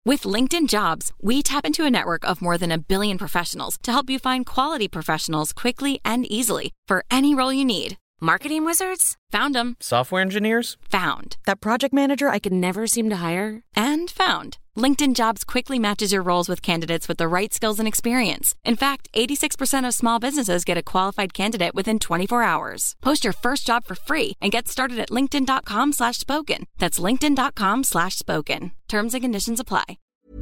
With LinkedIn Jobs, we tap into a network of more than 1 billion professionals to help you find quality professionals quickly and easily for any role you need. Marketing wizards? Found them. Software engineers? Found. That project manager I could never seem to hire? And found. LinkedIn Jobs quickly matches your roles with candidates with the right skills and experience. In fact, 86% of small businesses get a qualified candidate within 24 hours. Post your first job for free and get started at linkedin.com/spoken. That's linkedin.com/spoken. Terms and conditions apply.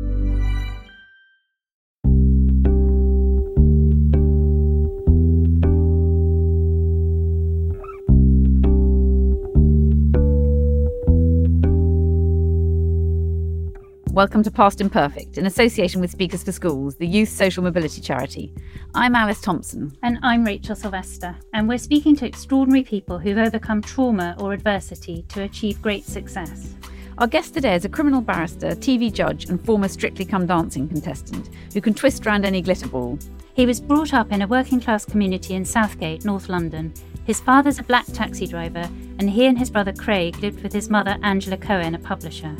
Welcome to Past Imperfect, in association with Speakers for Schools, the youth social mobility charity. I'm Alice Thompson. And I'm Rachel Sylvester. And we're speaking to extraordinary people who've overcome trauma or adversity to achieve great success. Our guest today is a criminal barrister, TV judge and former Strictly Come Dancing contestant who can twist round any glitter ball. He was brought up in a working class community in Southgate, North London. His father's a black taxi driver, and he and his brother Craig lived with his mother Angela Cohen, a publisher.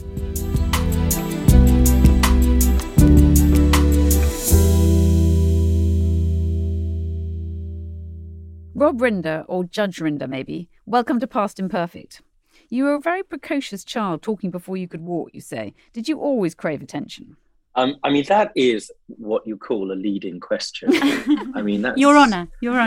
Rob Rinder, or Judge Rinder maybe, welcome to Past Imperfect. You were a very precocious child, talking before you could walk, you say. Did you always crave attention? That is what you call a leading question. That's Your Honour. No.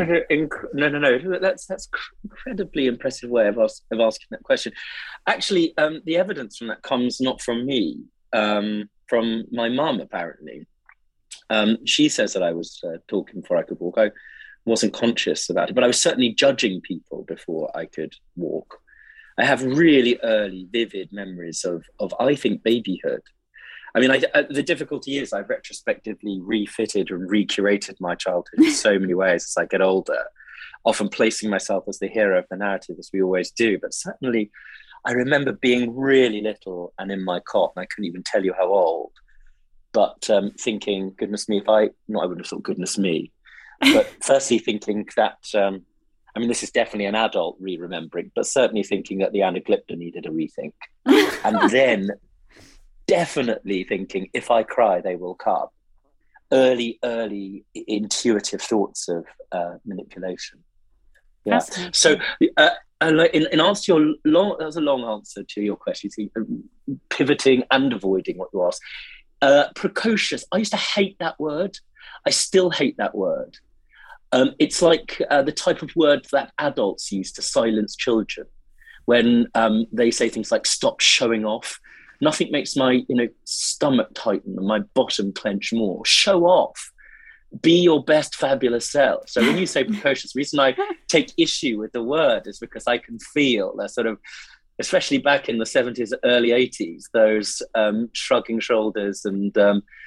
That's incredibly impressive way of asking that question. Actually, the evidence from that comes not from me, from my mum, apparently. She says that I was talking before I could walk. I wasn't conscious about it, but I was certainly judging people before I could walk. I have really early, vivid memories of I think, babyhood. The difficulty is I've retrospectively refitted and recurated my childhood in so many ways as I get older, often placing myself as the hero of the narrative, as we always do. But certainly, I remember being really little and in my cot, and I couldn't even tell you how old, but thinking, goodness me, I wouldn't have thought, goodness me. But firstly thinking that, this is definitely an adult re-remembering, but certainly thinking that the Anaglypta needed a rethink. And then definitely thinking, if I cry, they will come. Early intuitive thoughts of manipulation. Yeah. So in answer to your that was a long answer to your question, pivoting and avoiding what you asked. Precocious, I used to hate that word. I still hate that word. It's like the type of word that adults use to silence children when they say things like, stop showing off. Nothing makes my stomach tighten and my bottom clench more. Show off. Be your best fabulous self. So when you say precocious, the reason I take issue with the word is because I can feel that sort of, especially back in the 70s, early 80s, those shrugging shoulders and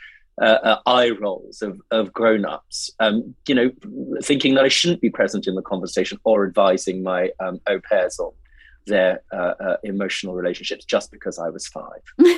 eye rolls of grown-ups, thinking that I shouldn't be present in the conversation or advising my au pairs on their emotional relationships just because I was 5.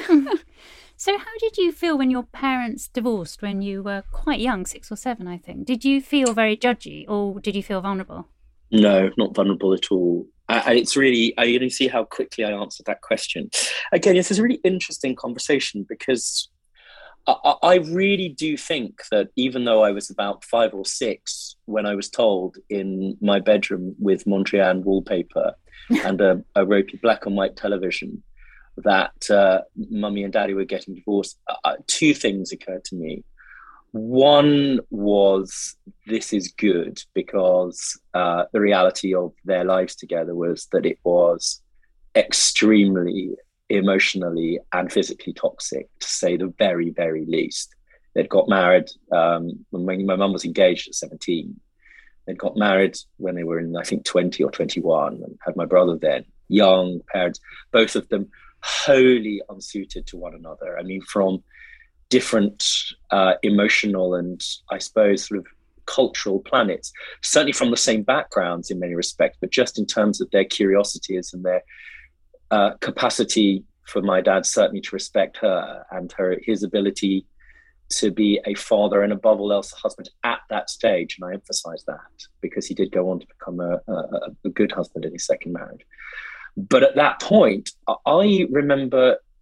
So how did you feel when your parents divorced when you were quite young, 6 or 7, I think? Did you feel very judgy or did you feel vulnerable? No, not vulnerable at all. It's really, you see how quickly I answered that question. Again, this is a really interesting conversation because I really do think that even though I was about 5 or 6 when I was told in my bedroom with Mondrian wallpaper and a ropey black and white television that mummy and daddy were getting divorced, 2 things occurred to me. One was, this is good, because the reality of their lives together was that it was extremely emotionally and physically toxic, to say the very, very least. They'd got married when my mum was engaged at 17. They'd got married when they were in, I think, 20 or 21, and had my brother then. Young parents, both of them wholly unsuited to one another. From different emotional and, I suppose, sort of cultural planets, certainly from the same backgrounds in many respects, but just in terms of their curiosities and their capacity for my dad certainly to respect her and his ability to be a father and above all else a husband at that stage. And I emphasize that because he did go on to become a good husband in his second marriage. But at that point, I remember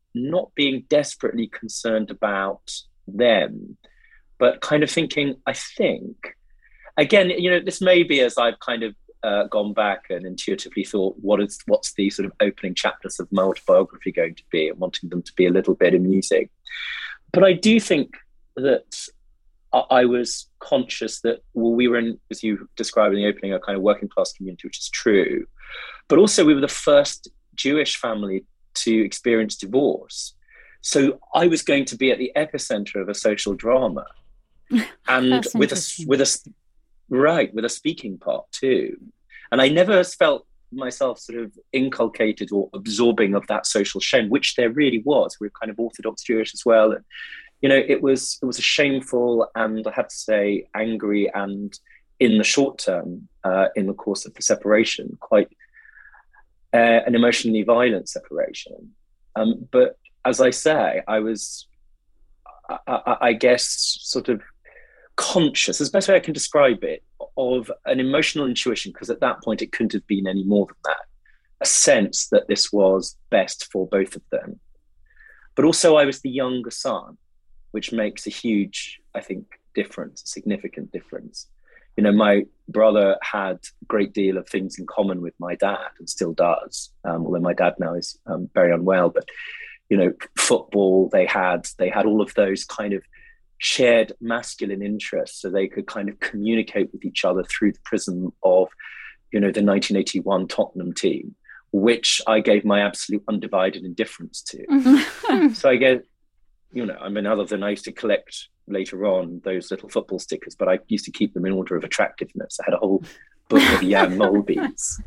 not being desperately concerned about them, but kind of thinking, I think, again, this may be as I've kind of gone back and intuitively thought, what's the sort of opening chapters of my autobiography going to be, and wanting them to be a little bit amusing. But I do think that I was conscious that, well, we were in, as you described in the opening, a kind of working class community, which is true. But also we were the first Jewish family to experience divorce. So I was going to be at the epicenter of a social drama. And with a speaking part too. And I never felt myself sort of inculcated or absorbing of that social shame, which there really was. We're kind of Orthodox Jewish as well. And it was a shameful, and I have to say angry, and in the short term, in the course of the separation, quite an emotionally violent separation. But as I say, I was, I guess, sort of conscious, as best way I can describe it, of an emotional intuition, because at that point it couldn't have been any more than that, a sense that this was best for both of them. But also I was the younger son, which makes a huge, I think, difference, a significant difference. My brother had a great deal of things in common with my dad, and still does, although my dad now is very unwell. But, football, they had all of those kind of shared masculine interests, so they could kind of communicate with each other through the prism of, the 1981 Tottenham team, which I gave my absolute undivided indifference to. So I get, other than I used to collect later on those little football stickers, but I used to keep them in order of attractiveness. I had a whole book of Jan Molby's.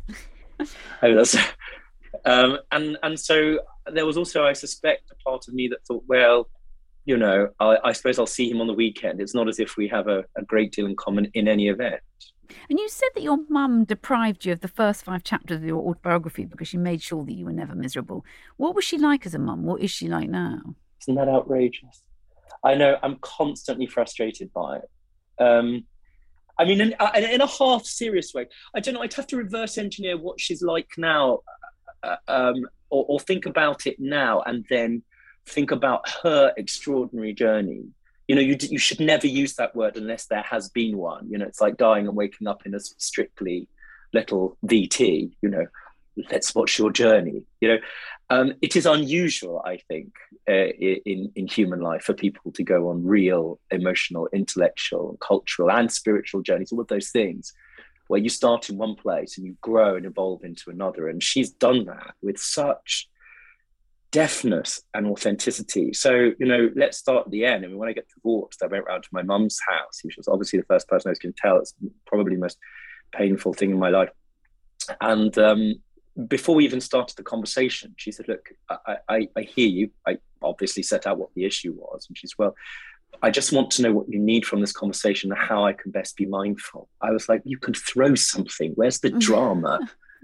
And so there was also, I suspect, a part of me that thought, well, I suppose I'll see him on the weekend. It's not as if we have a great deal in common in any event. And you said that your mum deprived you of the first 5 chapters of your autobiography because she made sure that you were never miserable. What was she like as a mum? What is she like now? Isn't that outrageous? I know, I'm constantly frustrated by it. In a half serious way. I don't know, I'd have to reverse engineer what she's like now, or think about it now, and then think about her extraordinary journey. You should never use that word unless there has been one. It's like dying and waking up in a strictly little VT, let's watch your journey. It is unusual, I think, in human life for people to go on real emotional, intellectual, cultural and spiritual journeys, all of those things, where you start in one place and you grow and evolve into another. And she's done that with such deftness and authenticity. So, let's start at the end. When I get divorced, I went round to my mum's house, which was obviously the first person I was going to tell. It's probably the most painful thing in my life. And before we even started the conversation, she said, look, I hear you. I obviously set out what the issue was. And she's, well, I just want to know what you need from this conversation and how I can best be mindful. I was like, you can throw something. Where's the drama?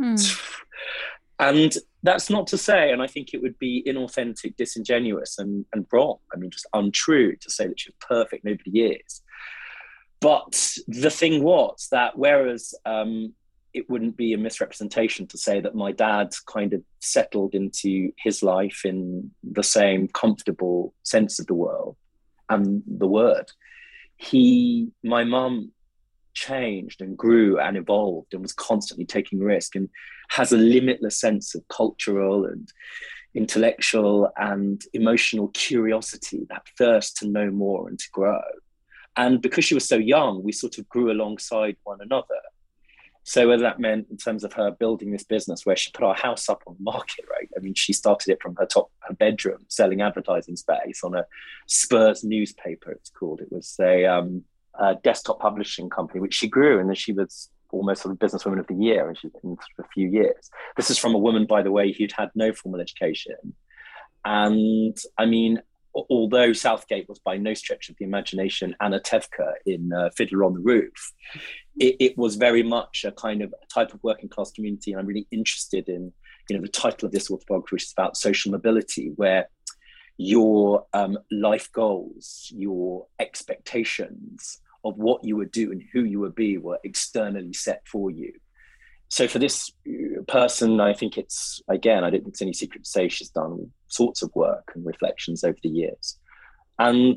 And that's not to say, and I think it would be inauthentic, disingenuous and wrong. Just untrue to say that she's perfect. Nobody is. But the thing was that whereas it wouldn't be a misrepresentation to say that my dad kind of settled into his life in the same comfortable sense of the world and the word, my mum changed and grew and evolved and was constantly taking risk and has a limitless sense of cultural and intellectual and emotional curiosity, that thirst to know more and to grow. And because she was so young, we sort of grew alongside one another. So whether that meant in terms of her building this business where she put our house up on the market, right? She started it from her bedroom, selling advertising space on a Spurs newspaper, it's called. It was a desktop publishing company, which she grew, and then she was almost sort of businesswoman of the year, and she's been for a few years. This is from a woman, by the way, who'd had no formal education. And although Southgate was by no stretch of the imagination Anna Tevka in Fiddler on the Roof, it was very much a kind of type of working class community. And I'm really interested in, the title of this autobiography, which is about social mobility, where your life goals, your expectations of what you would do and who you would be were externally set for you. So for this person, I think it's, again, I don't think it's any secret to say she's done all sorts of work and reflections over the years. And,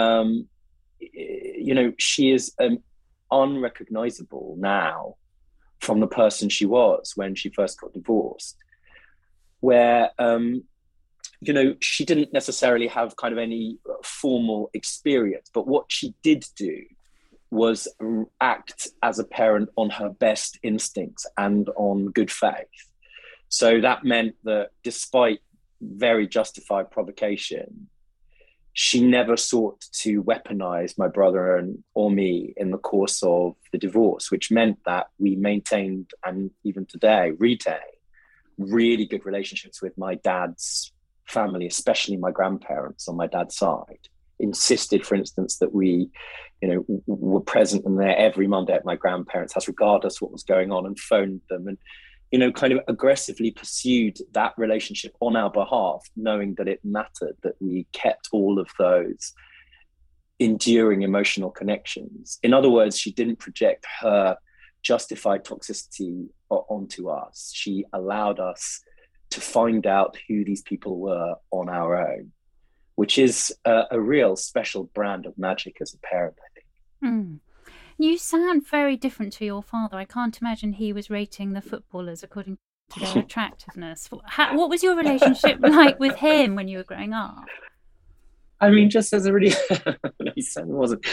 she is unrecognizable now from the person she was when she first got divorced, where, she didn't necessarily have kind of any formal experience, but what she did do was act as a parent on her best instincts and on good faith. So that meant that despite very justified provocation, she never sought to weaponize my brother or me in the course of the divorce, which meant that we maintained, and even today retain, really good relationships with my dad's family, especially my grandparents on my dad's side. Insisted, for instance, that we, were present and there every Monday at my grandparents' house, regardless of what was going on, and phoned them and, kind of aggressively pursued that relationship on our behalf, knowing that it mattered, that we kept all of those enduring emotional connections. In other words, she didn't project her justified toxicity onto us. She allowed us to find out who these people were on our own, which is a real special brand of magic as a parent, I think. Mm. You sound very different to your father. I can't imagine he was rating the footballers according to their attractiveness. What was your relationship like with him when you were growing up? I mean, just as a really... no, he certainly wasn't.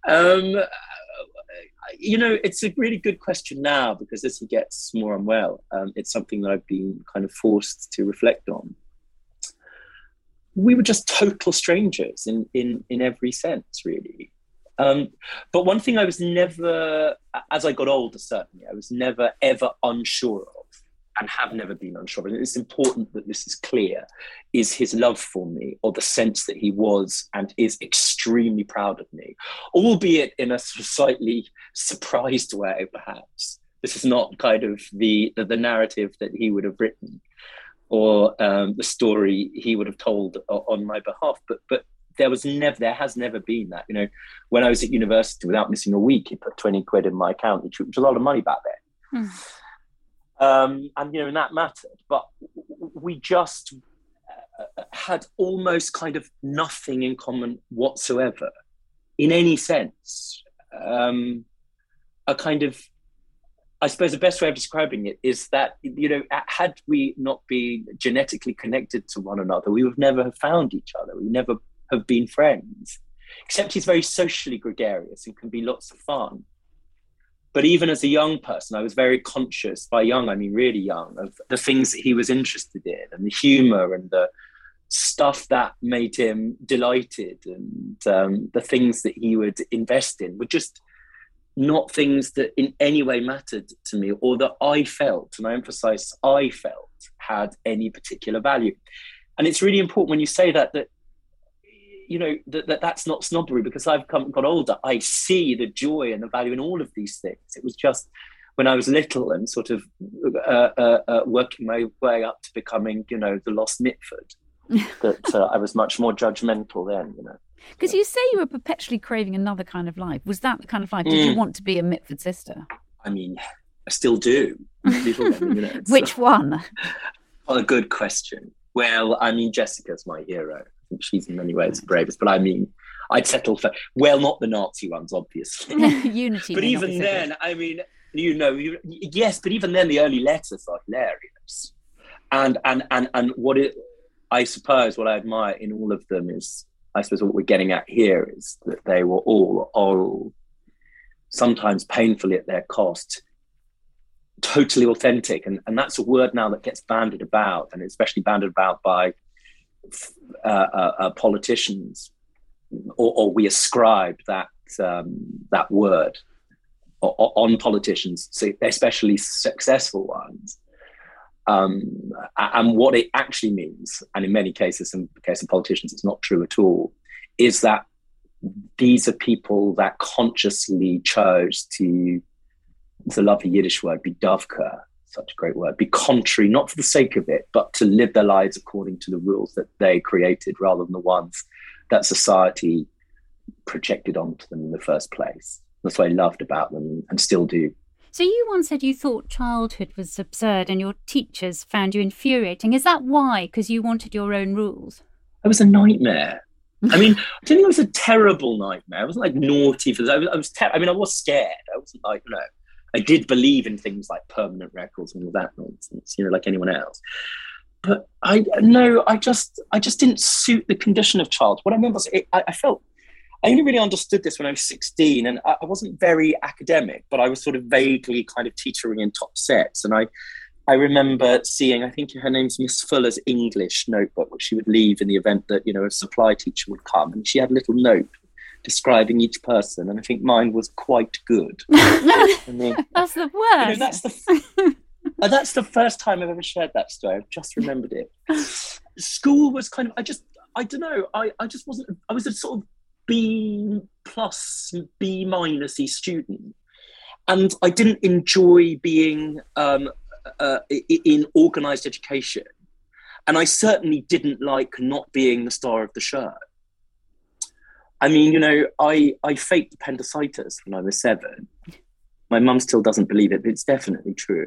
It's a really good question now, because as he gets more unwell, it's something that I've been kind of forced to reflect on. We were just total strangers in every sense, really. But one thing I was never, as I got older, certainly, I was never, ever unsure of, and have never been unsure of, and it's important that this is clear, is his love for me, or the sense that he was and is extremely proud of me, albeit in a slightly surprised way, perhaps. This is not kind of the narrative that he would have written, or the story he would have told on my behalf, but there has never been that. When I was at university, without missing a week, he put 20 quid in my account, which was a lot of money back then. And that mattered. But we just had almost kind of nothing in common whatsoever, in any sense. A kind of, I suppose the best way of describing it is that, had we not been genetically connected to one another, we would never have found each other. We never have been friends, except he's very socially gregarious and can be lots of fun. But even as a young person, I was very conscious, by young, I mean really young, of the things that he was interested in, and the humor and the stuff that made him delighted, and the things that he would invest in were just not things that in any way mattered to me, or that I felt, and I emphasize I felt, had any particular value. And it's really important when you say that that's not snobbery, because I've got older, I see the joy and the value in all of these things. It was just when I was little and sort of working my way up to becoming, the lost Mitford, that I was much more judgmental then, Because you say you were perpetually craving another kind of life. Was that the kind of life? Did you want to be a Mitford sister? I mean, I still do. Which one? Well, a good question. Well, I mean, Jessica's my hero. I think she's in many ways the bravest. But I mean, I'd settle for, well, not the Nazi ones, obviously. Unity. But even then, I mean, yes, but even then the early letters are hilarious. And I suppose what I admire in all of them is, I suppose what we're getting at here is that they were all oral, sometimes painfully at their cost, totally authentic. And that's a word now that gets bandied about, and especially bandied about by politicians, or we ascribe that word on politicians, so especially successful ones. And what it actually means, and in many cases, in the case of politicians, it's not true at all, is that these are people that consciously chose to, it's a lovely Yiddish word, be davka, such a great word, be contrary, not for the sake of it, but to live their lives according to the rules that they created, rather than the ones that society projected onto them in the first place. That's what I loved about them, and still do. So you once said you thought childhood was absurd and your teachers found you infuriating. Is that why? Because you wanted your own rules? It was a nightmare. I mean, I don't think it was a terrible nightmare. I wasn't like naughty for this. I was scared. I wasn't like, I did believe in things like permanent records and all that nonsense, like anyone else. But I just didn't suit the condition of child. What I remember was I only really understood this when I was 16, and I wasn't very academic, but I was sort of vaguely kind of teetering in top sets. And I remember seeing, I think her name's Miss Fuller's English notebook, which she would leave in the event that, a supply teacher would come. And she had a little note describing each person. And I think mine was quite good. That's the worst. That's the first time I've ever shared that story. I've just remembered it. School was kind of, I don't know. I just wasn't, I was a sort of B+, B- student. And I didn't enjoy being in organised education. And I certainly didn't like not being the star of the show. I mean, I faked appendicitis when I was 7. My mum still doesn't believe it, but it's definitely true.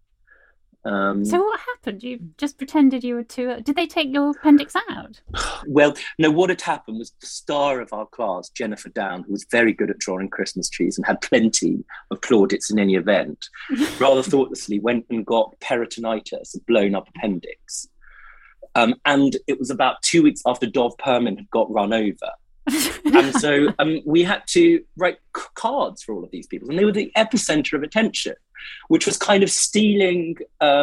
So what happened? You just pretended you were too... Did they take your appendix out? Well, no, what had happened was the star of our class, Jennifer Down, who was very good at drawing Christmas trees and had plenty of plaudits in any event, rather thoughtlessly went and got peritonitis, a blown-up appendix. And it was about 2 weeks after Dov Perman had got run over. And so we had to write cards for all of these people, and they were the epicenter of attention, which was kind of stealing,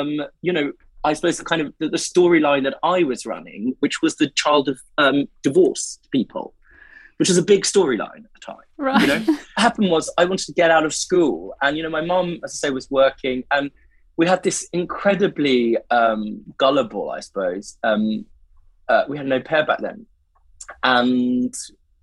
I suppose the kind of the storyline that I was running, which was the child of divorced people, which was a big storyline at the time. Right. What happened was I wanted to get out of school, and my mum, as I say, was working, and we had this incredibly gullible, I suppose. We had no pair back then. And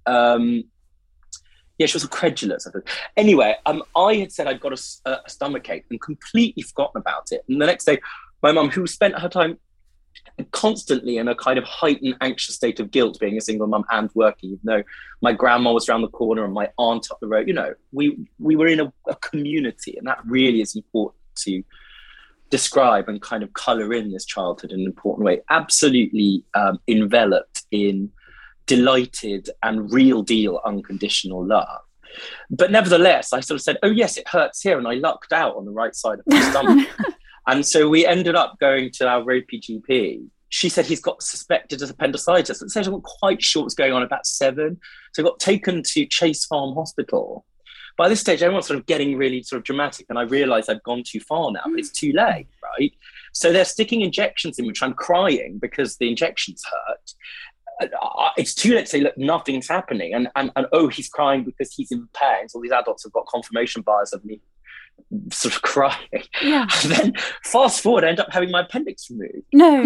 she was credulous, I think. Anyway, I had said I'd got a stomachache and completely forgotten about it. And the next day, my mum, who spent her time constantly in a kind of heightened, anxious state of guilt, being a single mum and working, even though my grandma was around the corner and my aunt up the road, we were in a community, and that really is important to describe and kind of colour in this childhood in an important way. Absolutely enveloped in delighted and real deal unconditional love. But nevertheless, I sort of said, oh yes, it hurts here, and I lucked out on the right side of my stomach. And so we ended up going to our ropey GP. She said he's got suspected as appendicitis. At the stage, I wasn't quite sure what was going on, about 7. So I got taken to Chase Farm Hospital. By this stage, everyone's sort of getting really sort of dramatic, and I realised I'd gone too far now, but it's too late, right? So they're sticking injections in, which I'm crying because the injections hurt. It's too late to say, look, nothing's happening. And oh, he's crying because he's in pain. So all these adults have got confirmation bias of me sort of crying. Yeah. And then fast forward, I end up having my appendix removed. No.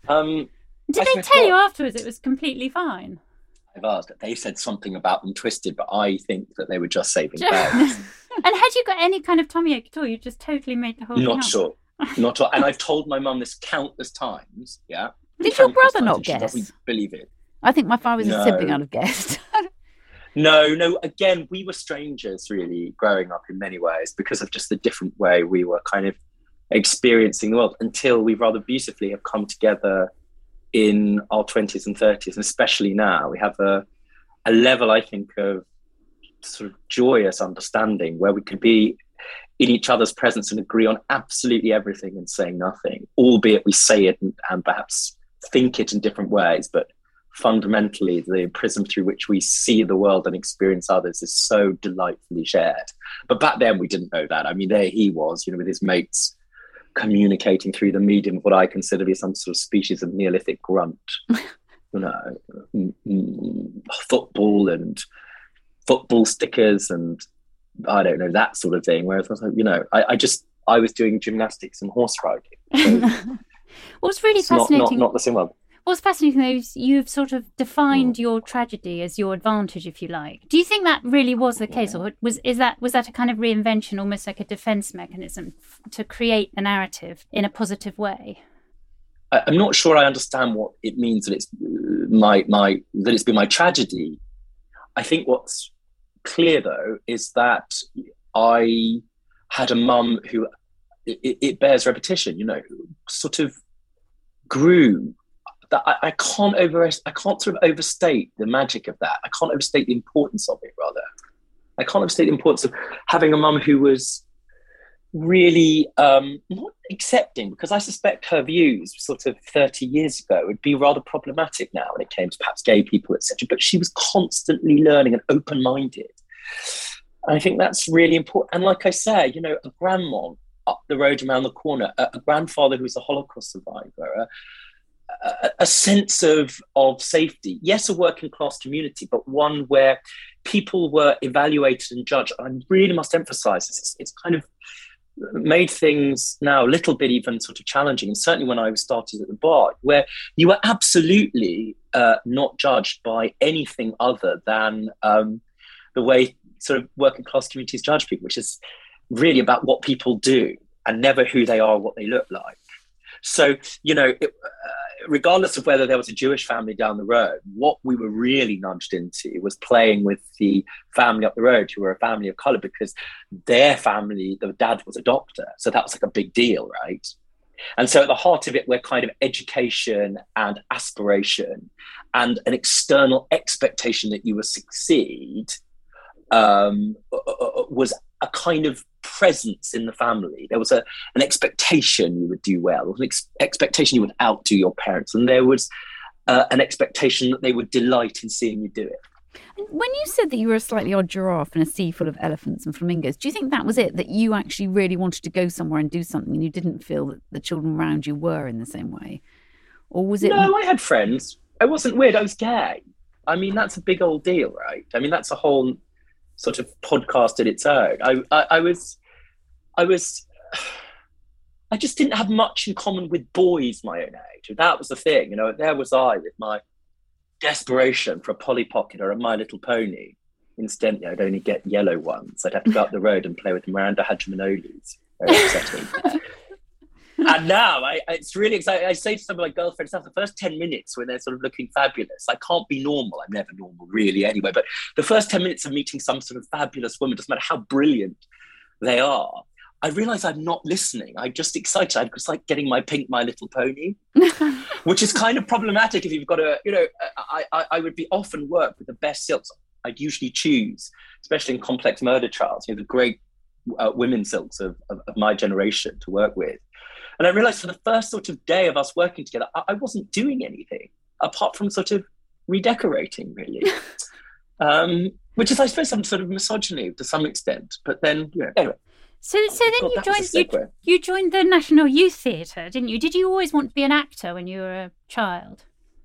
Did they tell you afterwards it was completely fine? I've asked. They said something about them twisted, but I think that they were just saving face. And had you got any kind of tummy ache at all? You just totally made the whole thing up. Not sure. And I've told my mum this countless times. Yeah. Did your brother not guess? She doesn't believe it. I think if I was a sibling, I'd have guessed. No. Again, we were strangers, really, growing up in many ways because of just the different way we were kind of experiencing the world, until we rather beautifully have come together in our 20s and 30s, and especially now. We have a level, I think, of sort of joyous understanding where we can be in each other's presence and agree on absolutely everything and say nothing, albeit we say it and perhaps think it in different ways, but fundamentally the prism through which we see the world and experience others is so delightfully shared. But back then we didn't know that. I mean, there he was, with his mates, communicating through the medium of what I consider to be some sort of species of Neolithic grunt. Football and football stickers and I don't know, that sort of thing. Whereas I was like, I was doing gymnastics and horse riding. So what's really fascinating, not the same one. What's fascinating though is you've sort of defined your tragedy as your advantage, if you like. Do you think that really was the case, or was that a kind of reinvention, almost like a defense mechanism to create a narrative in a positive way? I'm not sure I understand what it means that it's that it's been my tragedy. I think what's clear though is that I had a mum who, it bears repetition, sort of grew. That I can't sort of overstate the magic of that. I can't overstate the importance of it, rather. I can't overstate the importance of having a mum who was really not accepting, because I suspect her views sort of 30 years ago would be rather problematic now when it came to perhaps gay people, etc. But she was constantly learning and open-minded. And I think that's really important. And like I say, a grandma up the road around the corner, a grandfather who's a Holocaust survivor, a sense of safety. Yes, a working class community, but one where people were evaluated and judged. I really must emphasize this. It's kind of made things now a little bit even sort of challenging. And certainly when I started at the bar, where you were absolutely not judged by anything other than the way sort of working class communities judge people, which is really about what people do and never who they are or what they look like. So, regardless of whether there was a Jewish family down the road, what we were really nudged into was playing with the family up the road, who were a family of color, because their family, the dad was a doctor. So that was like a big deal, right? And so at the heart of it, we're kind of education and aspiration and an external expectation that you will succeed was a kind of presence in the family. There was an expectation you would do well, an expectation you would outdo your parents, and there was an expectation that they would delight in seeing you do it. When you said that you were a slightly odd giraffe in a sea full of elephants and flamingos, do you think that was it, that you actually really wanted to go somewhere and do something and you didn't feel that the children around you were in the same way? Or was it... No, I had friends. I wasn't weird. I was gay. I mean, that's a big old deal, right? I mean, that's a whole sort of podcast in its own. I just didn't have much in common with boys my own age. That was the thing, there was I with my desperation for a Polly Pocket or a My Little Pony. Incidentally, I'd only get yellow ones. I'd have to go up the road and play with Miranda Hadjimanolis. Very upsetting. And now it's really exciting. I say to some of my girlfriends, the first 10 minutes when they're sort of looking fabulous, I can't be normal. I'm never normal really anyway, but the first 10 minutes of meeting some sort of fabulous woman, doesn't matter how brilliant they are, I realise I'm not listening. I'm just excited. I'm just like getting my pink My Little Pony, which is kind of problematic if you've got I would be often work with the best silks. I'd usually choose, especially in complex murder trials, the great women silks of my generation to work with. And I realised for the first sort of day of us working together, I wasn't doing anything apart from sort of redecorating, really. Which is, I suppose, some sort of misogyny to some extent. But then, anyway. So then you joined the National Youth Theatre, didn't you? Did you always want to be an actor when you were a child?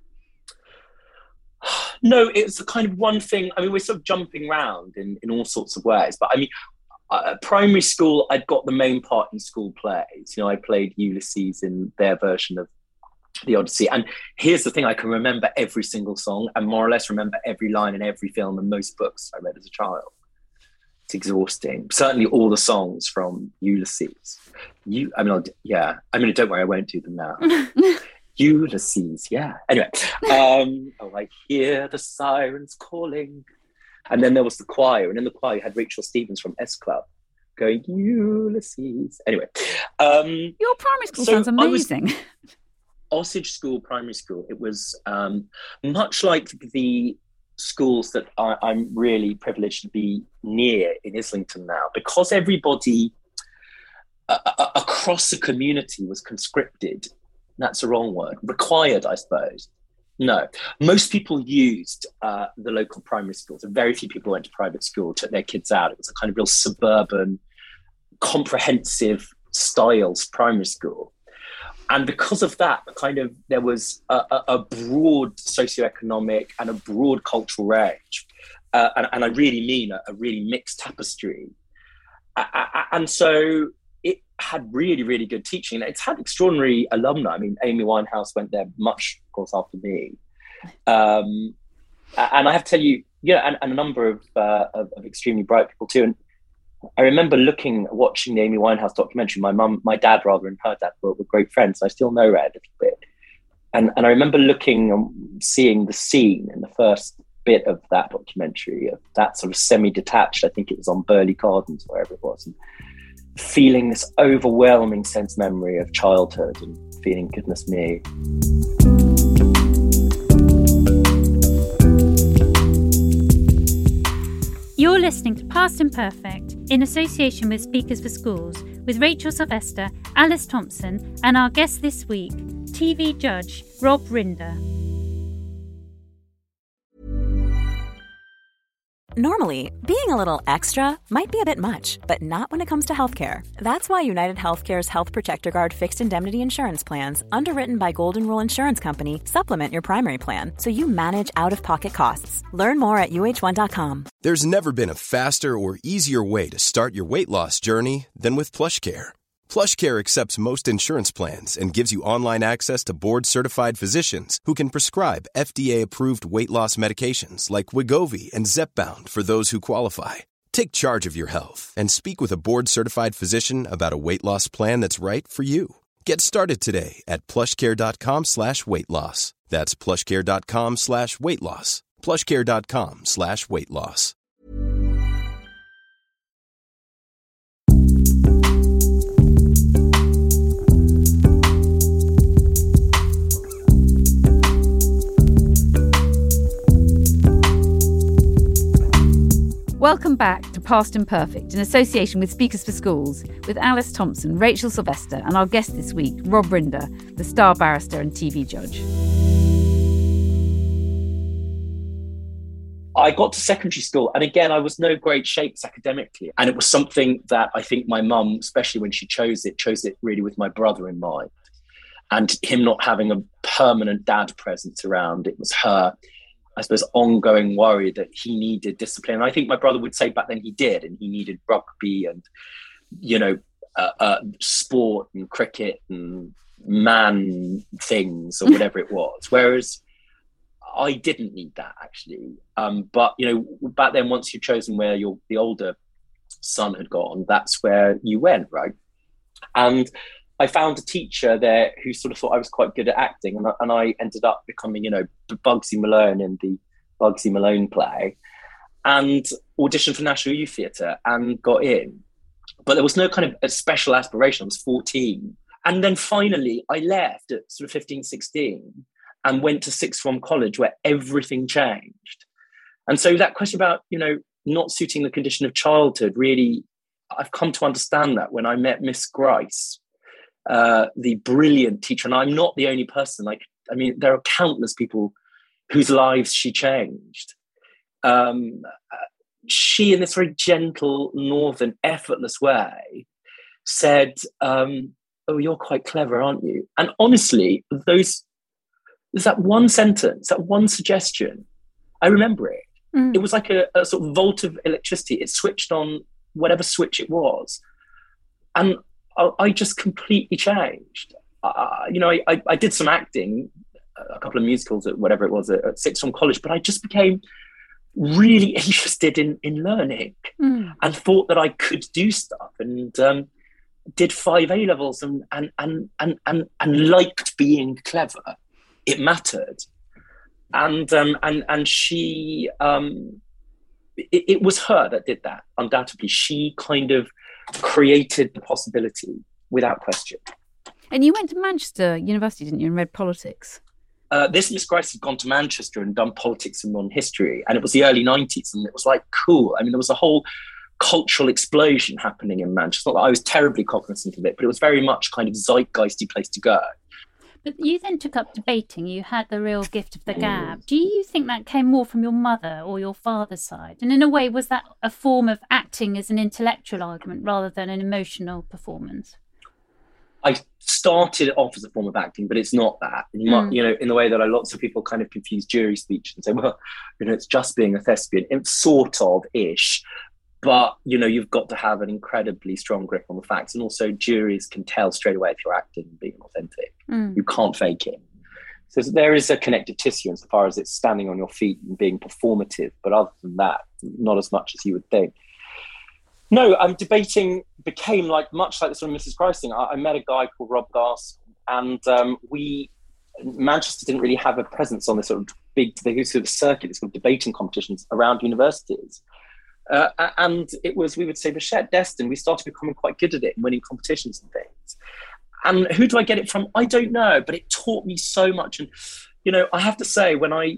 No, it's a kind of one thing. I mean, we're sort of jumping around in all sorts of ways. But I mean, primary school, I'd got the main part in school plays. I played Ulysses in their version of the Odyssey. And here's the thing, I can remember every single song and more or less remember every line in every film and most books I read as a child. It's exhausting. Certainly all the songs from Ulysses. Don't worry, I won't do them now. Ulysses, yeah. Anyway, I hear the sirens calling. And then there was the choir, and in the choir you had Rachel Stevens from S Club going, Ulysses. Anyway. Your primary school sounds amazing. Osage School Primary School. It was much like the schools that I'm really privileged to be near in Islington now, because everybody across the community was conscripted. That's the wrong word. Required, I suppose. No, most people used the local primary schools. And very few people went to private school, took their kids out. It was a kind of real suburban, comprehensive styles primary school. And because of that, there was a broad socioeconomic and a broad cultural range. And I really mean a really mixed tapestry. And so it had really, really good teaching. It's had extraordinary alumni. I mean, Amy Winehouse went there much, of course, after me. And I have to tell you, and a number of extremely bright people too. And I remember watching the Amy Winehouse documentary. My dad rather, and her dad were great friends. I still know her a little bit. And I remember looking and seeing the scene in the first bit of that documentary, of that sort of semi-detached, I think it was on Burley Gardens, wherever it was. And feeling this overwhelming sense memory of childhood and feeling, goodness me. You're listening to Past Imperfect in association with Speakers for Schools with Rachel Sylvester, Alice Thompson, and our guest this week, TV judge Rob Rinder. Normally, being a little extra might be a bit much, but not when it comes to healthcare. That's why United Healthcare's Health Protector Guard fixed indemnity insurance plans, underwritten by Golden Rule Insurance Company, supplement your primary plan so you manage out-of-pocket costs. Learn more at uh1.com. There's never been a faster or easier way to start your weight loss journey than with PlushCare. PlushCare accepts most insurance plans and gives you online access to board-certified physicians who can prescribe FDA-approved weight loss medications like Wegovy and Zepbound for those who qualify. Take charge of your health and speak with a board-certified physician about a weight loss plan that's right for you. Get started today at plushcare.com/weight loss. That's plushcare.com/weight loss. plushcare.com/weight loss. Welcome back to Past Imperfect in association with Speakers for Schools with Alice Thompson, Rachel Sylvester, and our guest this week, Rob Rinder, the star barrister and TV judge. I got to secondary school, and again, I was no great shakes academically. And it was something that I think my mum, especially when she chose it really with my brother in mind. And him not having a permanent dad presence around, it was her, I suppose, ongoing worry that he needed discipline. And I think my brother would say back then he did, and he needed rugby and, sport and cricket and man things or whatever it was. Whereas I didn't need that, actually. But, back then, once you'd chosen where the older son had gone, that's where you went, right? And I found a teacher there who sort of thought I was quite good at acting, and I ended up becoming, Bugsy Malone in the Bugsy Malone play, and auditioned for National Youth Theatre and got in. But there was no kind of a special aspiration. I was 14. And then finally I left at sort of 15, 16 and went to sixth form college where everything changed. And so that question about, not suiting the condition of childhood, really, I've come to understand that when I met Miss Grice, the brilliant teacher, and I'm not the only person. There are countless people whose lives she changed. She, in this very gentle, northern, effortless way, said, "Oh, you're quite clever, aren't you?" And honestly, there's that one sentence, that one suggestion. I remember it. It was like a sort of volt of electricity. It switched on whatever switch it was, and I just completely changed. I did some acting, a couple of musicals at whatever it was at sixth form college, but I just became really interested in learning and thought that I could do stuff, and did 5 A levels and liked being clever. It mattered. And she, it was her that did that, undoubtedly. She kind of created the possibility without question. And you went to Manchester University, didn't you, and read politics? This Miss Grice had gone to Manchester and done politics and modern history, and it was the early 90s, and it was like cool. There was a whole cultural explosion happening in Manchester. Not that I was terribly cognizant of it, but it was very much kind of zeitgeisty place to go. But you then took up debating. You had the real gift of the gab. Do you think that came more from your mother or your father's side? And in a way, was that a form of acting as an intellectual argument rather than an emotional performance? I started off as a form of acting, but it's not that. In the way that lots of people kind of confuse jury speech and say, well, it's just being a thespian. It's sort of ish. But, you've got to have an incredibly strong grip on the facts. And also juries can tell straight away if you're acting and being authentic. You can't fake it. So there is a connective tissue insofar as it's standing on your feet and being performative. But other than that, not as much as you would think. No, debating became much like the sort of Mrs. Grice thing. I met a guy called Rob Gaskell, and Manchester didn't really have a presence on this sort of big, sort of circuit, sort of debating competitions around universities. And it was, we would say, the shared destiny. We started becoming quite good at it and winning competitions and things. And who do I get it from? I don't know, but it taught me so much. And, I have to say, when I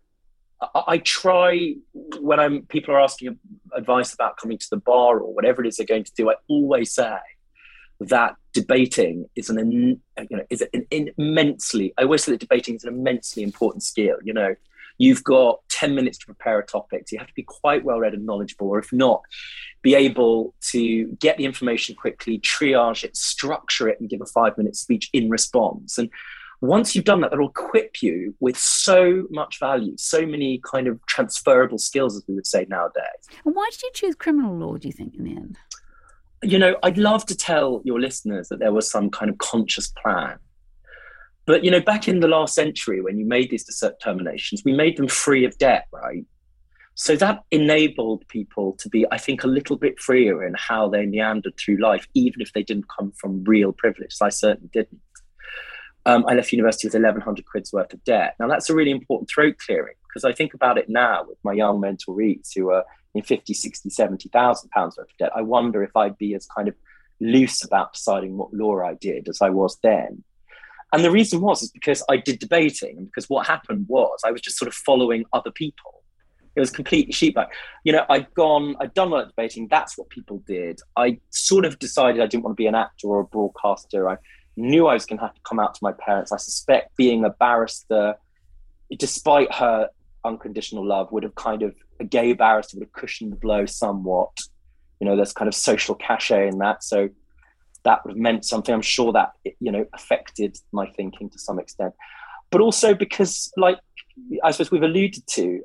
try, when people are asking advice about coming to the bar or whatever it is they're going to do, I always say that debating is an immensely important skill. You've got 10 minutes to prepare a topic, so you have to be quite well read and knowledgeable, or if not, be able to get the information quickly, triage it, structure it, and give a 5-minute speech in response. And once you've done that, that'll equip you with so much value, so many kind of transferable skills, as we would say nowadays. And why did you choose criminal law, do you think, in the end? I'd love to tell your listeners that there was some kind of conscious plan. But, back in the last century, when you made these determinations, we made them free of debt, right? So that enabled people to be, I think, a little bit freer in how they meandered through life, even if they didn't come from real privilege. I certainly didn't. I left university with 1,100 quid's worth of debt. Now, that's a really important throat clearing, because I think about it now with my young mentorees who are in 50, 60, 70,000 pounds worth of debt. I wonder if I'd be as kind of loose about deciding what law I did as I was then. And the reason is because I did debating, and because what happened was I was just sort of following other people. It was completely sheepback. I'd done a lot of debating. That's what people did. I sort of decided I didn't want to be an actor or a broadcaster. I knew I was going to have to come out to my parents. I suspect being a barrister, despite her unconditional love, would have kind of, a gay barrister would have cushioned the blow somewhat. There's kind of social cachet in that. So that would have meant something. I'm sure that, affected my thinking to some extent. But also because, like I suppose we've alluded to,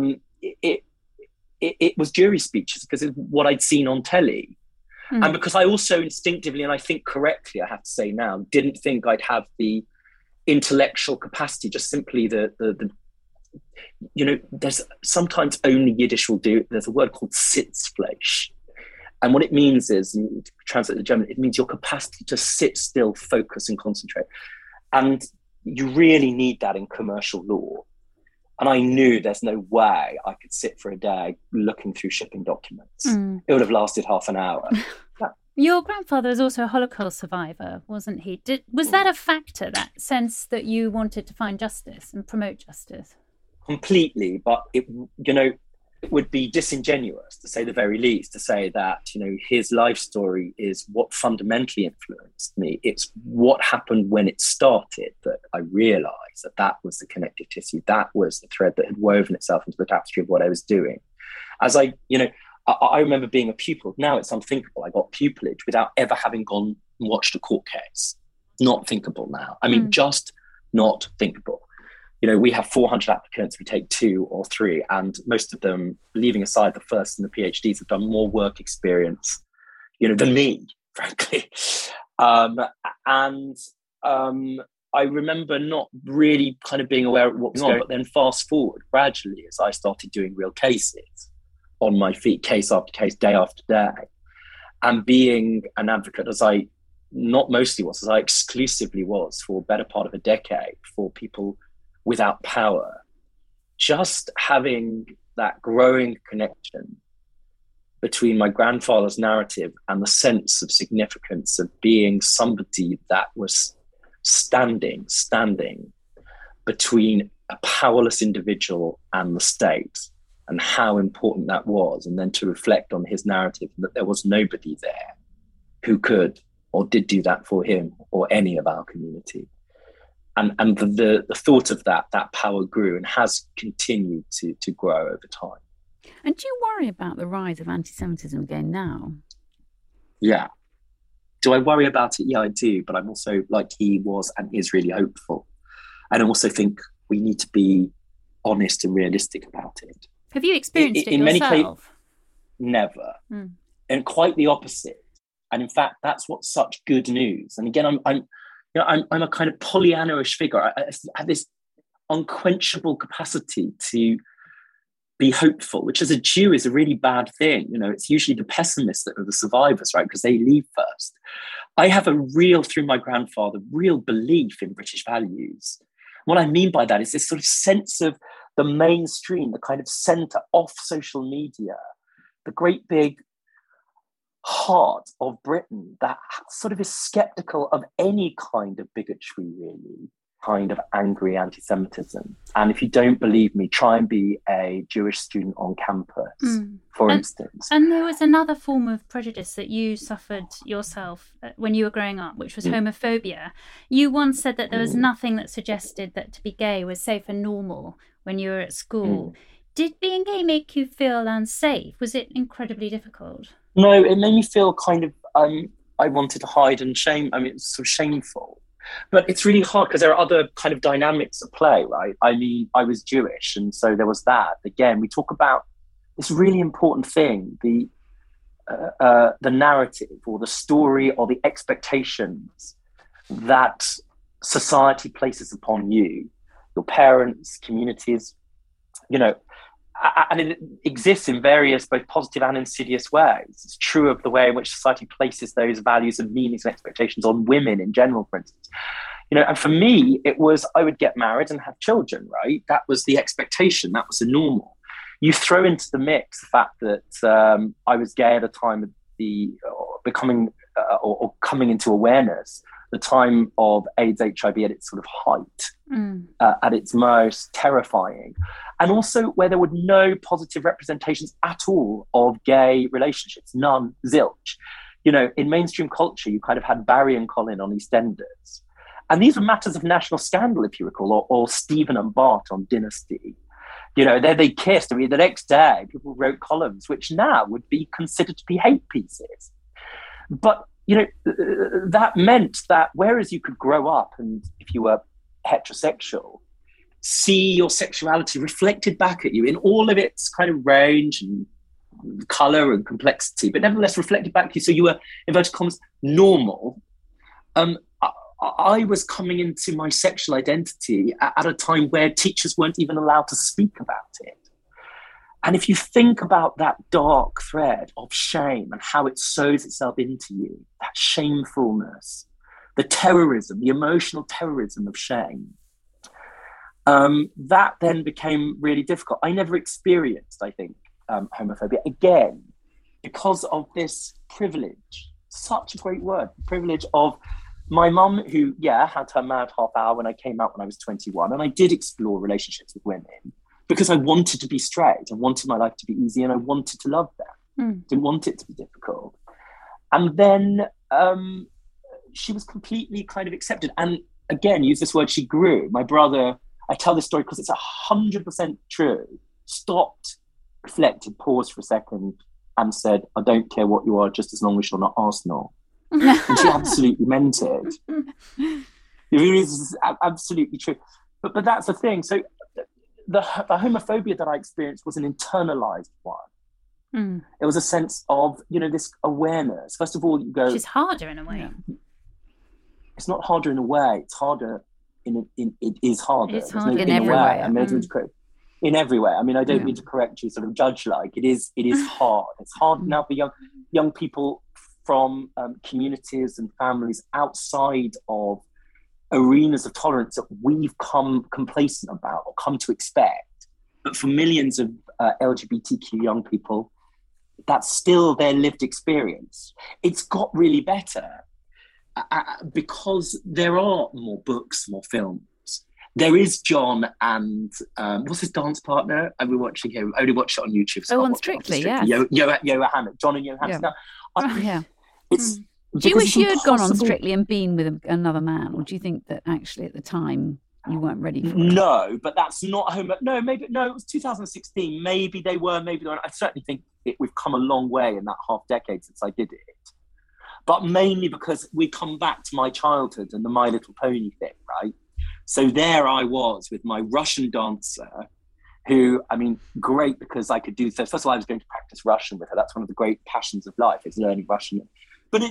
it was jury speeches, because it's what I'd seen on telly. And because I also instinctively, and I think correctly, I have to say now, didn't think I'd have the intellectual capacity, just simply there's sometimes only Yiddish will do. There's a word called Sitzfleisch. And what it means is, and to translate the German, it means your capacity to sit still, focus and concentrate. And you really need that in commercial law. And I knew there's no way I could sit for a day looking through shipping documents. It would have lasted half an hour. Your grandfather was also a Holocaust survivor, wasn't he? Was that a factor, that sense that you wanted to find justice and promote justice? Completely, but it would be disingenuous, to say the very least, to say that, his life story is what fundamentally influenced me. It's what happened when it started that I realized that was the connective tissue. That was the thread that had woven itself into the tapestry of what I was doing. As I remember being a pupil. Now it's unthinkable. I got pupillage without ever having gone and watched a court case. Not thinkable now. I mean, just not thinkable. We have 400 applicants, we take 2 or 3, and most of them, leaving aside the first and the PhDs, have done more work experience, than me, frankly. I remember not really kind of being aware of what was going on, but then fast forward gradually as I started doing real cases on my feet, case after case, day after day, and being an advocate, as I exclusively was for a better part of a decade for people without power. Just having that growing connection between my grandfather's narrative and the sense of significance of being somebody that was standing between a powerless individual and the state, and how important that was, and then to reflect on his narrative that there was nobody there who could or did do that for him or any of our community. And the thought of that power grew and has continued to grow over time. And do you worry about the rise of anti-Semitism again now? Yeah. Do I worry about it? Yeah, I do. But I'm also, like he was and is, really hopeful. And I also think we need to be honest and realistic about it. Have you experienced it yourself? Many cases, never. And quite the opposite. And in fact, that's what's such good news. And again, I'm a kind of Pollyanna-ish figure. I have this unquenchable capacity to be hopeful, which as a Jew is a really bad thing. It's usually the pessimists that are the survivors, right? Because they leave first. I have through my grandfather, real belief in British values. What I mean by that is this sort of sense of the mainstream, the kind of centre off social media, the great big heart of Britain that sort of is skeptical of any kind of bigotry, really, kind of angry anti-Semitism. And if you don't believe me, try and be a Jewish student on campus, for instance. And there was another form of prejudice that you suffered yourself when you were growing up, which was homophobia. You once said that there was nothing that suggested that to be gay was safe and normal when you were at school. Did being gay make you feel unsafe? Was it incredibly difficult? No, it made me feel kind of, I wanted to hide and shame. I mean, it's sort of shameful. But it's really hard because there are other kind of dynamics at play, right? I mean, I was Jewish, and so there was that. Again, we talk about this really important thing, the narrative or the story or the expectations that society places upon you, your parents, communities, you know, and it exists in various both positive and insidious ways. It's true of the way in which society places those values and meanings and expectations on women in general, for instance. You know, and for me, it was I would get married and have children, right? That was the expectation. That was the normal. You throw into the mix the fact that I was gay at a time of the becoming or coming into awareness, the time of AIDS, HIV at its sort of height, at its most terrifying. And also where there were no positive representations at all of gay relationships, none, zilch. You know, in mainstream culture, you kind of had Barry and Colin on EastEnders. And these were matters of national scandal, if you recall, or Stephen and Bart on Dynasty. You know, there they kissed. I mean, the next day, people wrote columns, which now would be considered to be hate pieces. But, you know, that meant that whereas you could grow up and if you were heterosexual, see your sexuality reflected back at you in all of its kind of range and colour and complexity, but nevertheless reflected back to you. So you were, inverted commas, normal. I was coming into my sexual identity at a time where teachers weren't even allowed to speak about it. And if you think about that dark thread of shame and how it sews itself into you, that shamefulness, the terrorism, the emotional terrorism of shame, that then became really difficult. I never experienced, I think, homophobia, again, because of this privilege, such a great word, privilege of my mum, who, had her mad half hour when I came out when I was 21, and I did explore relationships with women because I wanted to be straight. I wanted my life to be easy and I wanted to love them. Didn't want it to be difficult. And then she was completely kind of accepted. And again, use this word, she grew. My brother, I tell this story because it's 100% true, stopped, reflected, paused for a second and said, I don't care what you are, just as long as you're not Arsenal. And she absolutely meant it. It is absolutely true. But that's the thing. So the homophobia that I experienced was an internalized one. It was a sense of, this awareness. First of all, you go... Which is harder in a way. It's not harder in a way. It's harder it is harder. It's harder in every way. I mean, in every way. I mean, I don't mean to correct you, sort of judge-like. It is hard. It's hard now for young people from communities and families outside of arenas of tolerance that we've come complacent about or come to expect. But for millions of LGBTQ young people, that's still their lived experience. It's got really better because there are more books, more films. There is John and what's his dance partner? I've been watching him. I only watched it on YouTube. So on Strictly, yeah. Johannes, John and Johannes. Yeah. It's. Do you wish you had gone on Strictly and been with another man, or do you think that actually at the time you weren't ready for it? No, but that's not home. No, it was 2016. Maybe they were, maybe they weren't. I certainly think we've come a long way in that half decade since I did it. But mainly because we come back to my childhood and the My Little Pony thing, right? So there I was with my Russian dancer, who, I mean, great because I could do so. First of all, I was going to practice Russian with her. That's one of the great passions of life, is learning Russian. But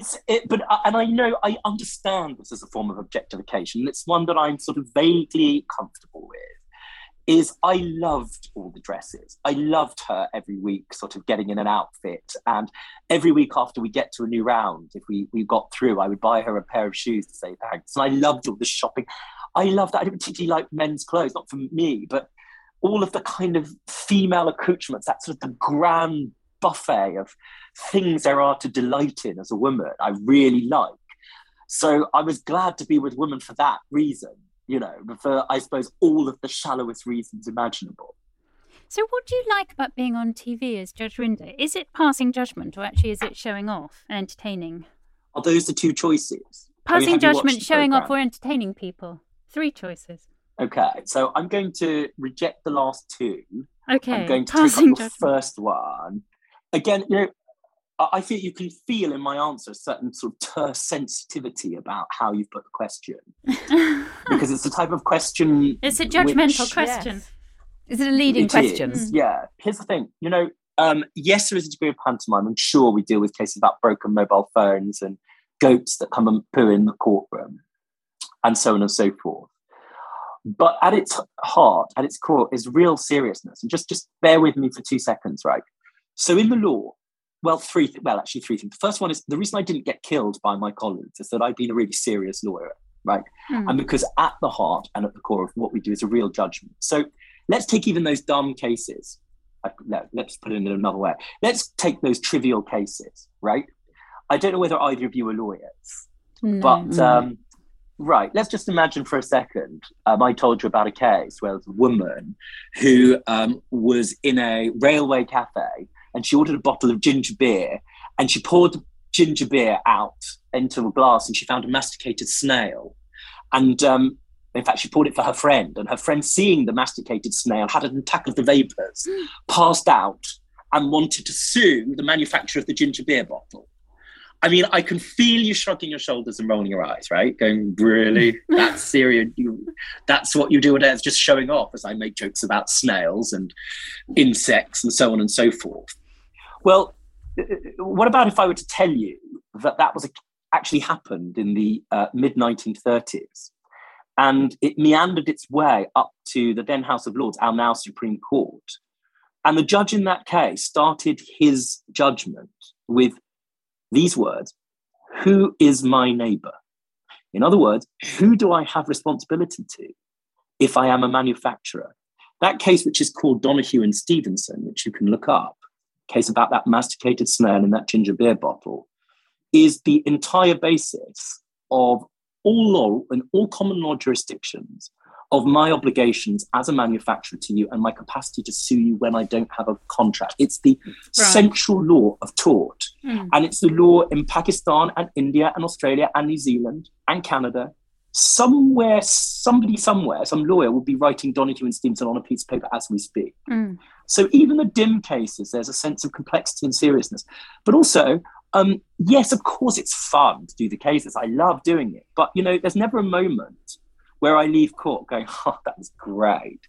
I understand this as a form of objectification. It's one that I'm sort of vaguely comfortable with. Is I loved all the dresses. I loved her every week, sort of getting in an outfit. And every week after we get to a new round, if we got through, I would buy her a pair of shoes to say thanks. And I loved all the shopping. I loved that. I didn't particularly like men's clothes, not for me, but all of the kind of female accoutrements, that sort of the grand buffet of things there are to delight in as a woman. I really like. So I was glad to be with women for that reason, for, I suppose, all of the shallowest reasons imaginable. So what do you like about being on TV as Judge Rinder? Is it passing judgment, or actually is it showing off and entertaining? Are those the two choices? Passing judgment, showing off, or entertaining people? 3 choices. Okay, so I'm going to reject the last 2. Okay, I'm going to take up the first one. Again, I think you can feel in my answer a certain sort of terse sensitivity about how you've put the question. Because it's the type of question... It's a judgmental question. Yes. Is it a leading question? Yeah. Here's the thing. Yes, there is a degree of pantomime. I'm sure we deal with cases about broken mobile phones and goats that come and poo in the courtroom and so on and so forth. But at its heart, at its core, is real seriousness. And just bear with me for 2 seconds, right? So in the law, three things. The first one is the reason I didn't get killed by my colleagues is that I've been a really serious lawyer, right? And because at the heart and at the core of what we do is a real judgment. So let's take even those dumb cases. Let's put it in another way. Let's take those trivial cases, right? I don't know whether either of you are lawyers, but right. Let's just imagine for a second. I told you about a case where there was a woman who was in a railway cafe and she ordered a bottle of ginger beer and she poured the ginger beer out into a glass and she found a masticated snail. And in fact, she poured it for her friend, and her friend, seeing the masticated snail, had an attack of the vapors, passed out, and wanted to sue the manufacturer of the ginger beer bottle. I mean, I can feel you shrugging your shoulders and rolling your eyes, right? Going, really? That's serious? That's what you do today? It's just showing off, as I make jokes about snails and insects and so on and so forth. Well, what about if I were to tell you that was actually happened in the mid-1930s? And it meandered its way up to the then House of Lords, our now Supreme Court. And the judge in that case started his judgment with these words: who is my neighbour? In other words, who do I have responsibility to if I am a manufacturer? That case, which is called Donoghue and Stevenson, which you can look up, case about that masticated snail in that ginger beer bottle, is the entire basis of all law and all common law jurisdictions of my obligations as a manufacturer to you and my capacity to sue you when I don't have a contract. It's the central law of tort. And it's the law in Pakistan and India and Australia and New Zealand and Canada. Somewhere, somebody somewhere, some lawyer will be writing Donoghue and Stevenson on a piece of paper as we speak. So even the dim cases, there's a sense of complexity and seriousness. But also, yes, of course, it's fun to do the cases. I love doing it. But, there's never a moment where I leave court going, oh, that was great.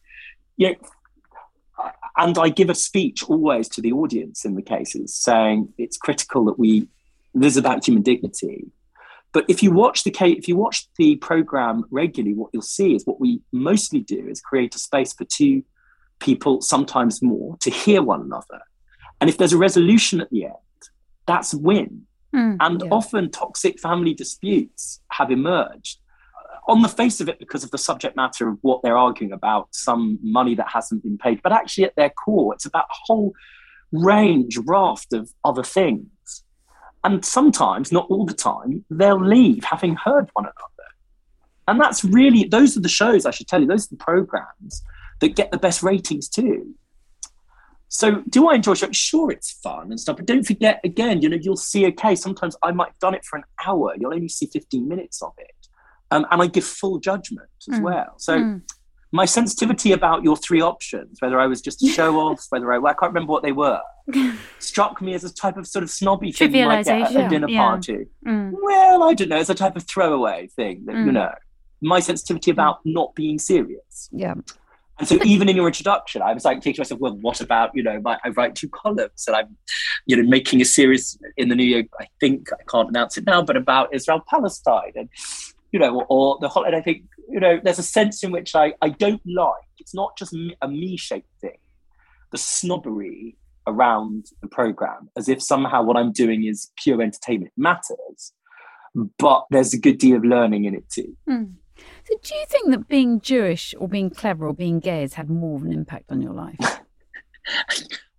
And I give a speech always to the audience in the cases saying it's critical that this is about human dignity. But if you watch the program regularly, what you'll see is what we mostly do is create a space for 2 people, sometimes more, to hear one another. And if there's a resolution at the end, that's a win. Often toxic family disputes have emerged on the face of it because of the subject matter of what they're arguing about, some money that hasn't been paid. But actually at their core, it's about a whole raft of other things. And sometimes, not all the time, they'll leave having heard one another. And that's really, those are the shows, I should tell you, those are the programs that get the best ratings too. So do I enjoy shows? Sure, it's fun and stuff, but don't forget, again, you'll see a case. Sometimes I might have done it for an hour. You'll only see 15 minutes of it. And I give full judgment as well. So my sensitivity about your 3 options, whether I was just a show off, whether I can't remember what they were, struck me as a type of sort of snobby thing you might get at a dinner party. Well, I don't know. It's a type of throwaway thing that, my sensitivity about not being serious. Yeah. And so even in your introduction, I was like thinking to myself, well, what about, I write 2 columns and I'm, making a series in the New Year, I think, I can't announce it now, but about Israel-Palestine and, or the whole, and I think, there's a sense in which I don't like, it's not just a me-shaped thing, the snobbery around the programme, as if somehow what I'm doing is pure entertainment. It matters, but there's a good deal of learning in it too. So do you think that being Jewish or being clever or being gay has had more of an impact on your life?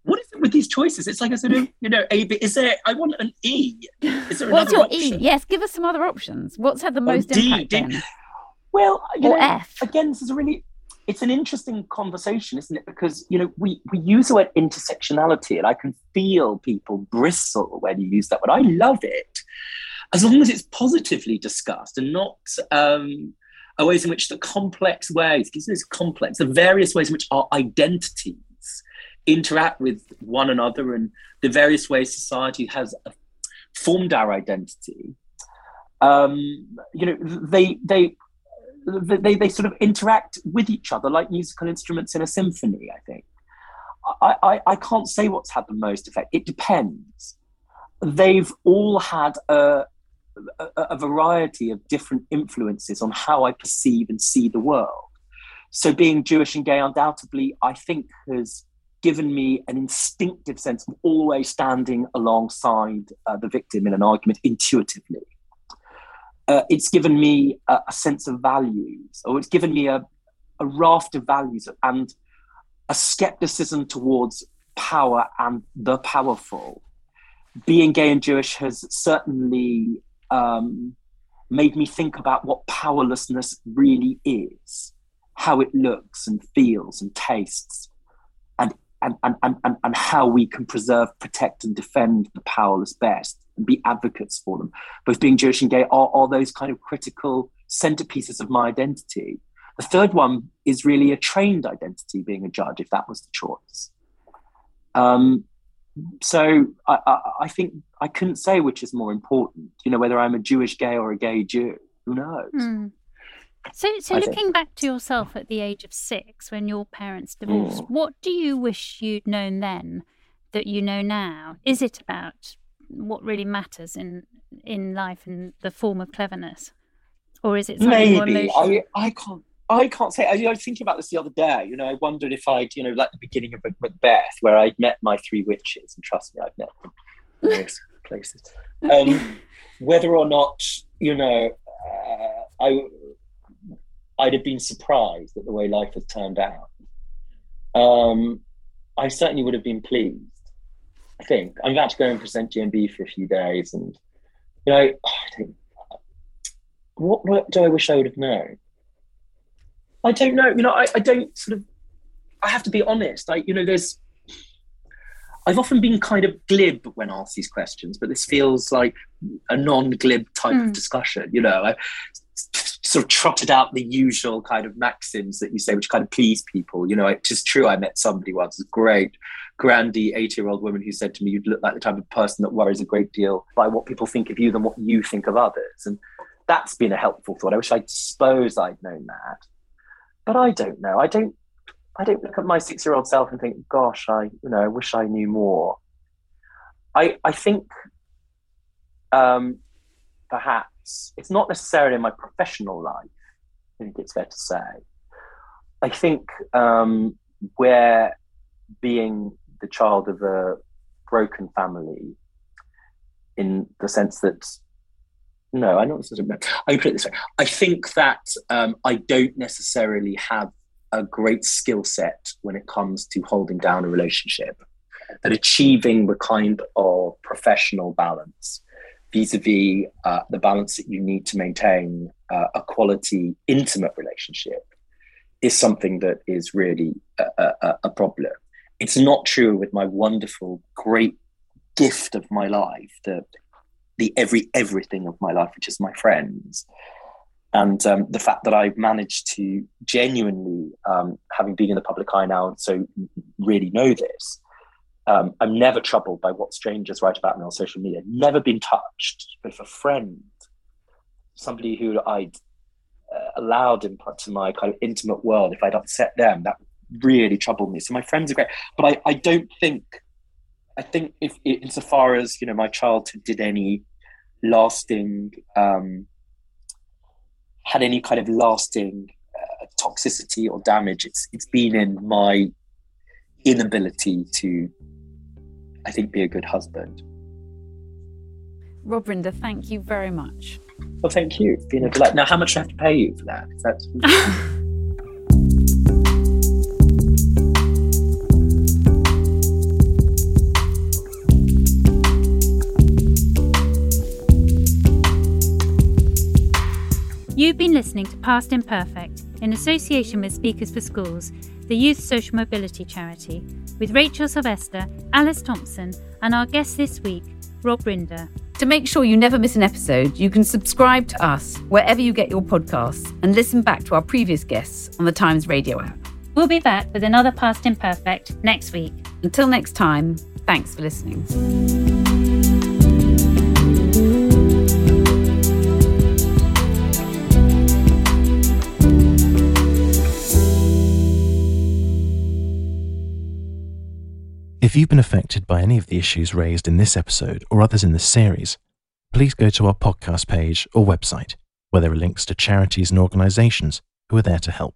what is it with these choices? It's like a sort of, A, B. Is there, I want an E. Is there What's another your option? E? Yes, give us some other options. What's had the most D, impact then? Well, Or F? again, this is it's an interesting conversation, isn't it? Because, we use the word intersectionality, and I can feel people bristle when you use that word. I love it, as long as it's positively discussed and not ways in which the various ways in which our identities interact with one another and the various ways society has formed our identity. They sort of interact with each other like musical instruments in a symphony, I think. I can't say what's had the most effect. It depends. They've all had a variety of different influences on how I perceive and see the world. So being Jewish and gay undoubtedly, I think, has given me an instinctive sense of always standing alongside the victim in an argument intuitively. It's given me a sense of values, or it's given me a raft of values and a skepticism towards power and the powerful. Being gay and Jewish has certainly made me think about what powerlessness really is, how it looks and feels and tastes, and how we can preserve, protect, and defend the powerless best and be advocates for them. Both being Jewish and gay are those kind of critical centerpieces of my identity. The third one is really a trained identity, being a judge, if that was the choice. So I think I couldn't say which is more important, whether I'm a Jewish gay or a gay Jew. Who knows? Mm. So looking back to yourself at the age of 6, when your parents divorced, what do you wish you'd known then that you know now? Is it about what really matters in life and the form of cleverness? Or is it something more emotional? I can't say. I was thinking about this the other day. I wondered if I'd, like the beginning of Macbeth, where I'd met my 3 witches, and trust me, I've met them in various places. Whether or not, I'd have been surprised at the way life has turned out. I certainly would have been pleased, I think. I'm about to go and present GMB for a few days, and, what do I wish I would have known? I don't know. I don't I have to be honest. I've often been kind of glib when asked these questions, but this feels like a non-glib type of discussion. I sort of trotted out the usual kind of maxims that you say, which kind of please people. It is true. I met somebody once, a great, grandy 80-year-old woman who said to me, "You'd look like the type of person that worries a great deal by what people think of you than what you think of others." And that's been a helpful thought. I wish I'd known that. But I don't know. I don't look at my 6-year-old self and think, gosh, I wish I knew more. I think perhaps it's not necessarily in my professional life, I think it's fair to say. I think where being the child of a broken family, in the sense that, no, I don't. I put it this way. I think that I don't necessarily have a great skill set when it comes to holding down a relationship, and achieving the kind of professional balance vis-a-vis the balance that you need to maintain a quality, intimate relationship is something that is really a problem. It's not true with my wonderful, great gift of my life, the everything of my life, which is my friends. And the fact that I've managed to genuinely, having been in the public eye now, and so really know this, I'm never troubled by what strangers write about me on social media. Never been touched. But if a friend, somebody who I'd allowed into my kind of intimate world, if I'd upset them, that really troubled me. So my friends are great. But I don't think, I think if insofar as, my childhood did any lasting, had any kind of lasting toxicity or damage, it's been in my inability to, I think, be a good husband. Rob Rinder, thank you very much. Well, thank you. It's been a delight. Now, how much do I have to pay you for that? been listening to Past Imperfect in association with Speakers for Schools, the youth social mobility charity, with Rachel Sylvester, Alice Thompson, and our guest this week, Rob Rinder. To make sure you never miss an episode, you can subscribe to us wherever you get your podcasts and listen back to our previous guests on the Times Radio app. We'll be back with another Past Imperfect next week. Until next time, thanks for listening. If you've been affected by any of the issues raised in this episode or others in this series, please go to our podcast page or website, where there are links to charities and organisations who are there to help.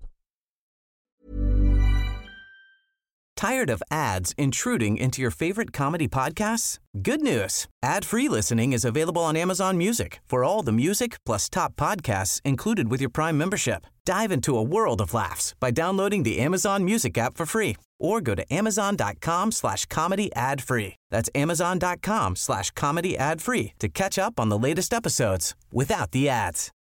Tired of ads intruding into your favorite comedy podcasts? Good news. Ad-free listening is available on Amazon Music for all the music plus top podcasts included with your Prime membership. Dive into a world of laughs by downloading the Amazon Music app for free or go to amazon.com/comedy ad-free. That's amazon.com/comedy ad-free to catch up on the latest episodes without the ads.